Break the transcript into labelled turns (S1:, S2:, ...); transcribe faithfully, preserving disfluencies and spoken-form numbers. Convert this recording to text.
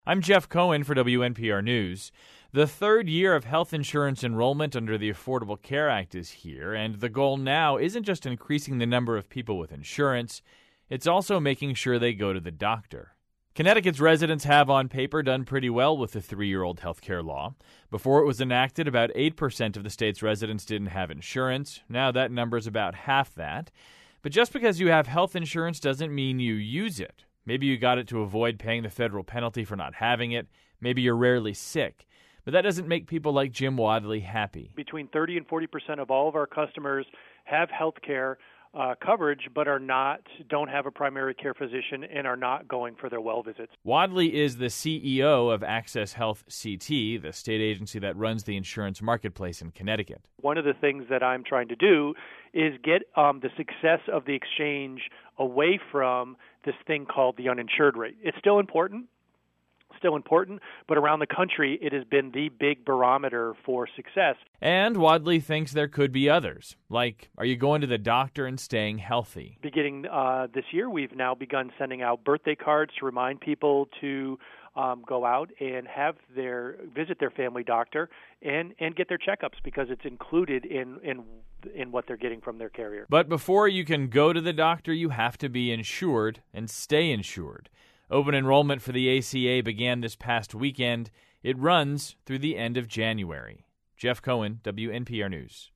S1: I'm Jeff Cohen for W N P R News. The third year of health insurance enrollment under the Affordable Care Act is here, and the goal now isn't just increasing the number of people with insurance, it's also making sure they go to the doctor. Connecticut's residents have, on paper, done pretty well with the three-year-old health care law. Before it was enacted, about eight percent of the state's residents didn't have insurance. Now that number is about half that. But just because you have health insurance doesn't mean you use it. Maybe you got it to avoid paying the federal penalty for not having it. Maybe you're rarely sick. But that doesn't make people like Jim Wadley happy.
S2: Between thirty and forty percent of all of our customers have health care uh, coverage, but are not, don't have a primary care physician and are not going for their well visits.
S1: Wadley is the C E O of Access Health C T, the state agency that runs the insurance marketplace in Connecticut.
S2: One of the things that I'm trying to do is get um, the success of the exchange away from this thing called the uninsured rate. It's still important. Still important, but around the country, it has been the big barometer for success.
S1: And Wadley thinks there could be others, like, are you going to the doctor and staying healthy?
S2: Beginning uh, this year, we've now begun sending out birthday cards to remind people to um, go out and have their visit their family doctor and, and get their checkups because it's included in, in in what they're getting from their carrier.
S1: But before you can go to the doctor, you have to be insured and stay insured. Open enrollment for the A C A began this past weekend. It runs through the end of January. Jeff Cohen, W N P R News.